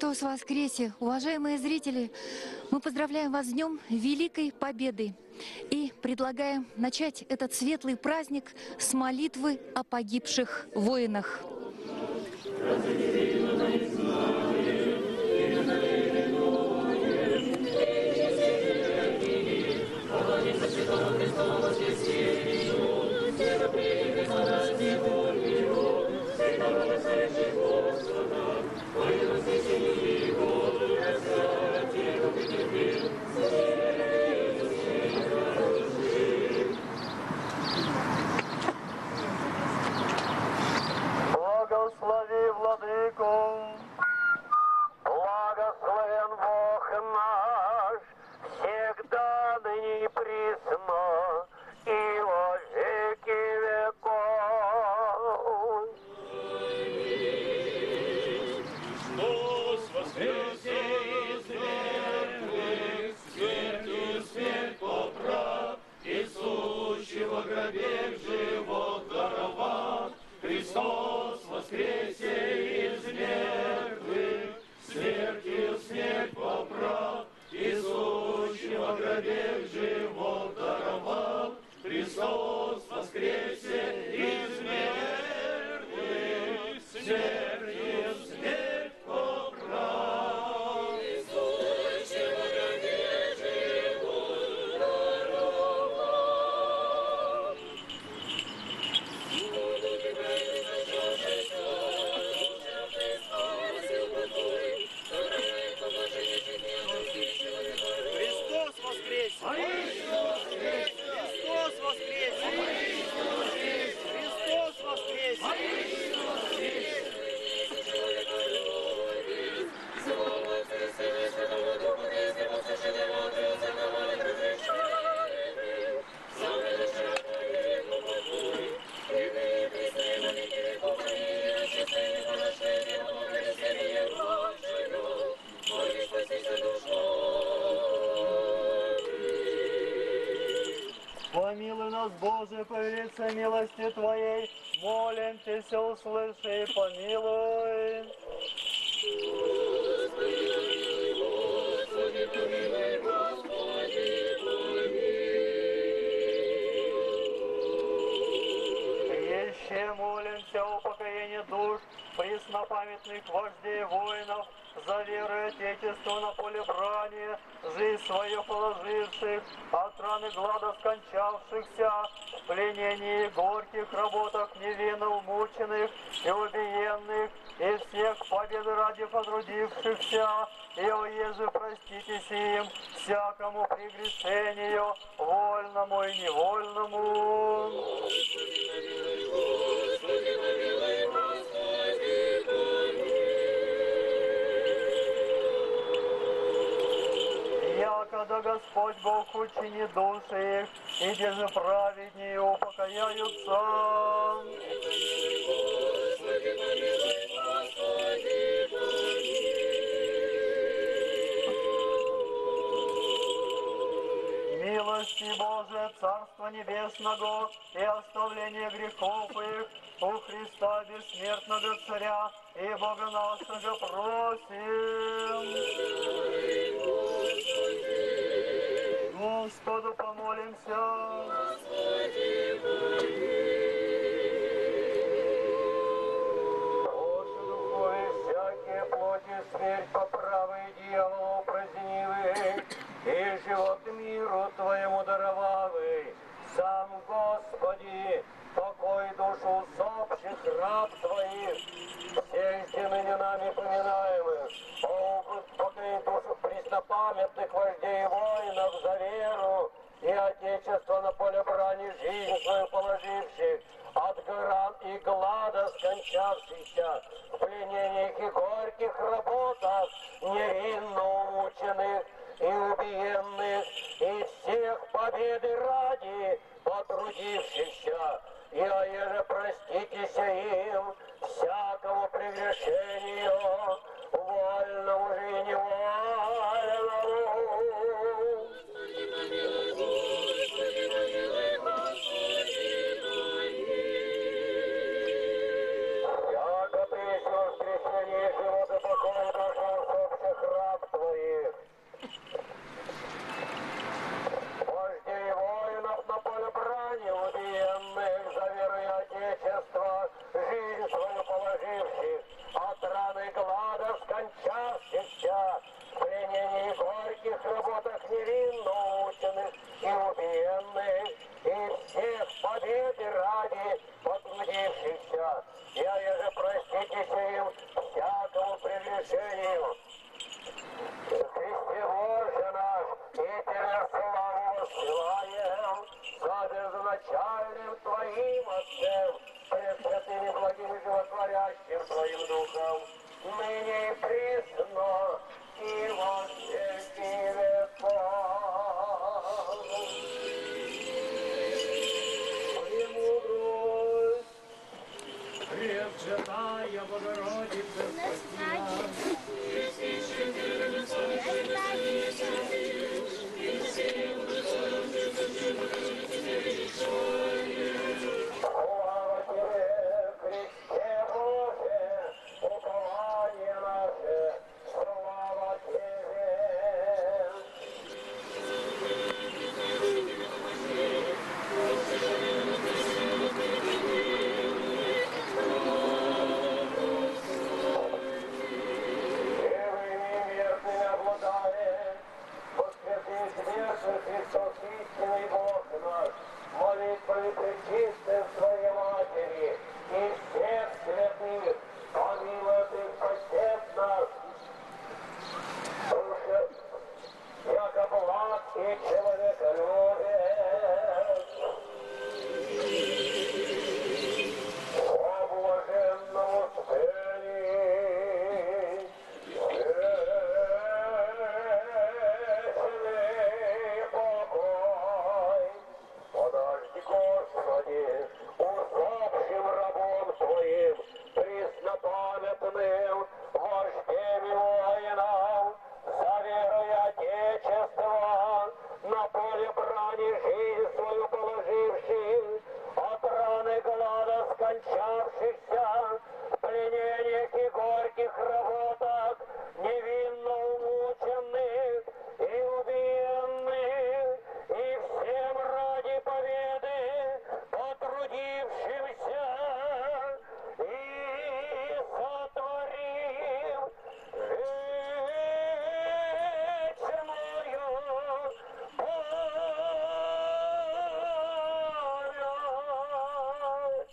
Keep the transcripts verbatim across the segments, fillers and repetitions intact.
Христос воскресе! Уважаемые зрители, мы поздравляем вас с Днем Великой Победы и предлагаем начать этот светлый праздник с молитвы о погибших воинах. Благослови, Владыку, благословен Бог наш, всегда ныне и присно, и во веки веков. Христос воскресе из мертвых, смертью смерть поправ, и сущего гробе живот даровав. Христос воскресе из мертвых, смертью смерть поправ, и сущего гробе живот даровав. Христос воскресе из мертвых, смертью смерть поправ, и сущего гробе живот даровав. Христос воскресе! Христос воскресе! Христос воскресе! Помилуй нас, Боже, по велице милости Твоей, молим Тебя, услыши и помилуй. Господи, помилуй, Господи, помилуй. Еще молимся о упокоении душ преснопамятных вождей воинов, за веру и Отечество на поле брани, жизнь свою положивших, от раны глада скончавшихся, в пленении и горьких работах невинно умученных и убиенных, и всех победы ради потрудившихся, и оеже проститесь им, всякому прегрешению, вольному и невольному. Господи, помилуй, Господи, помилуй, Господи, помилуй. Якогда Господь Бог учини души их, и где же праведнее упокояются. Господи, помилуй, Господи, помилуй. Милости Божие, Царство Небесного и оставление грехов их у Христа бессмертного Царя и Бога нашего просим. Господу помолимся. Господи, Боже, духове всякие плоти, смерть по правой дьяволу празднивы, и живот миру Твоему даровавы. Сам, Господи, покой душу усопших раб Твоих, всех ныне нами поминаемых, о, покой душу преснопамятных вождей и воинов за веру и Отечество на поле брани, жизнь свою положивших, от горан и глада скончавшихся, в пленениях и горьких работах, невинно умученных и убиенных, и всех победы ради потрудившихся, и оеже проститесь им, всякому прегрешению, вольному же и невольному. Господи, помилуй, Господи, помилуй, Господи, помилуй. Яко пришло воскресение живота покоя нашего Всем Твоим Отцем, пресвятым и благим и животворящим Твоим Духом, ныне и присно, и во веки веков. Премудрость, Пресвятая Богородица, спаси нас. Слава Тебе, Христе Боже, упование наше, слава Тебе. Живыми мертвыми обладает, воскресит смертных Христос истинный Бог наш, молитвами пречистым Своей Матери и всех святых, помилуй Ты спасет нас. Душа, яко благ и человеколюбец. О блаженном успении, вечный покой. Подожди, Господи, усопшим рабом Твоим, преснопамятным вождем и воинам, за веру и Отечество, на поле брани жизнь свою положивший, от раны глада скончавшихся, в пленениях и горьких работах, невинно умученных и убиенных, и всем ради победы потрудившимся, и сотворим вечную память.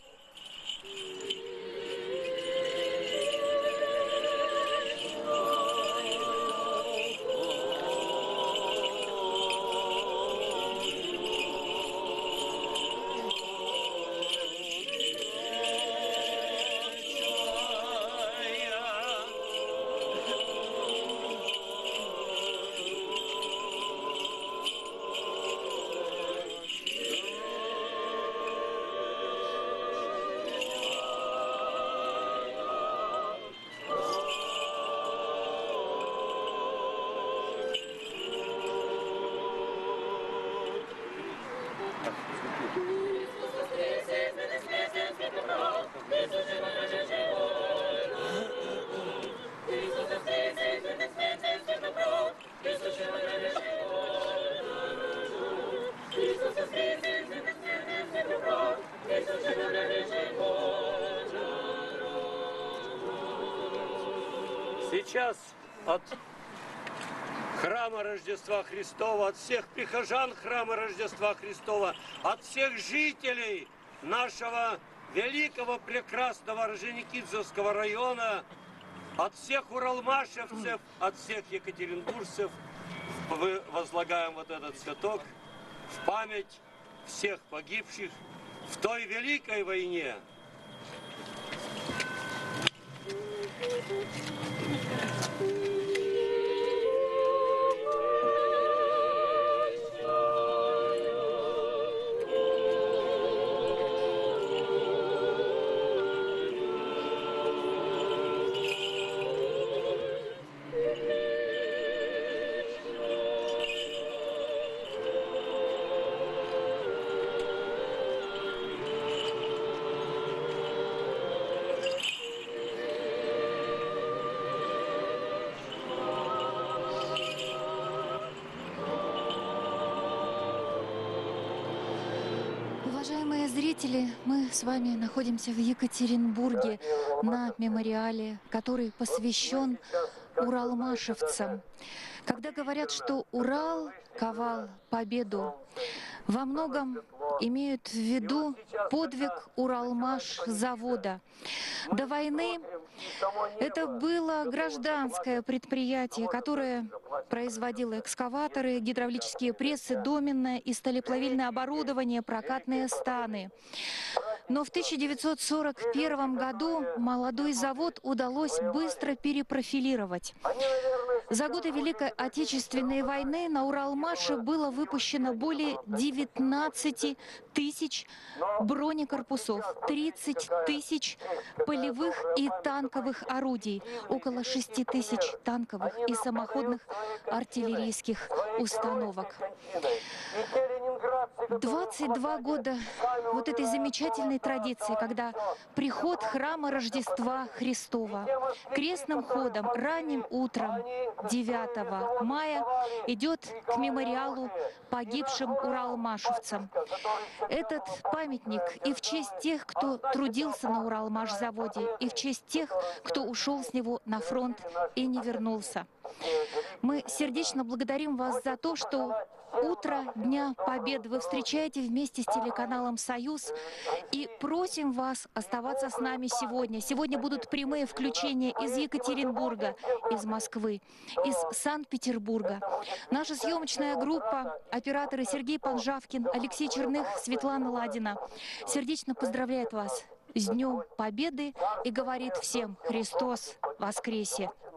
Сейчас от храма Рождества Христова, от всех прихожан храма Рождества Христова, от всех жителей нашего великого прекрасного Орджоникидзевского района, от всех уралмашевцев, от всех екатеринбуржцев мы возлагаем вот этот цветок в память всех погибших в той великой войне. Уважаемые зрители, мы с вами находимся в Екатеринбурге на мемориале, который посвящен уралмашевцам. Когда говорят, что Урал ковал победу, во многом имеют в виду подвиг Уралмаш-завода. До войны это было гражданское предприятие, которое производило экскаваторы, гидравлические прессы, доменное и сталеплавильное оборудование, прокатные станы. Но в тысяча девятьсот сорок первом году молодой завод удалось быстро перепрофилировать. За годы Великой Отечественной войны на Уралмаше было выпущено более девятнадцати тысяч бронекорпусов, тридцать тысяч полевых и танковых орудий, около шести тысяч танковых и самоходных артиллерийских установок. двадцать два года вот этой замечательной традиции, когда приход храма Рождества Христова крестным ходом ранним утром девятого мая идет к мемориалу погибшим уралмашевцам. Этот памятник и в честь тех, кто трудился на Уралмашзаводе, и в честь тех, кто ушел с него на фронт и не вернулся. Мы сердечно благодарим вас за то, что утро Дня Победы вы встречаете вместе с телеканалом «Союз», и просим вас оставаться с нами сегодня. Сегодня будут прямые включения из Екатеринбурга, из Москвы, из Санкт-Петербурга. Наша съемочная группа, операторы Сергей Панжавкин, Алексей Черных, Светлана Ладина сердечно поздравляет вас с Днем Победы и говорит всем: Христос воскресе!